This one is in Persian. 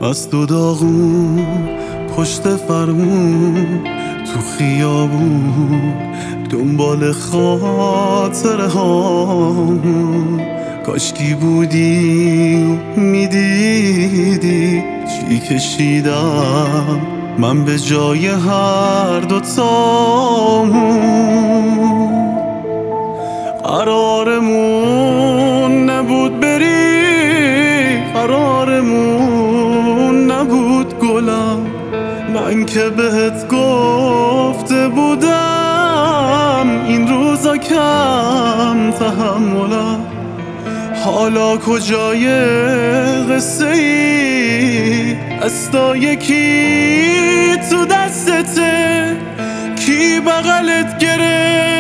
از دو داغون پشت فرمون تو خیابون دنبال خاطره هامون. کاشکی بودی و میدیدی چی کشیدم من به جای هر دوتامون. قرارمون نبود بری، قرارمون نبود گلم. من که بهت گفته بودم این روزا کم تحملم. حالا کجای قصه ای؟ دستا کی تو دستته؟ کی بغلت گرفت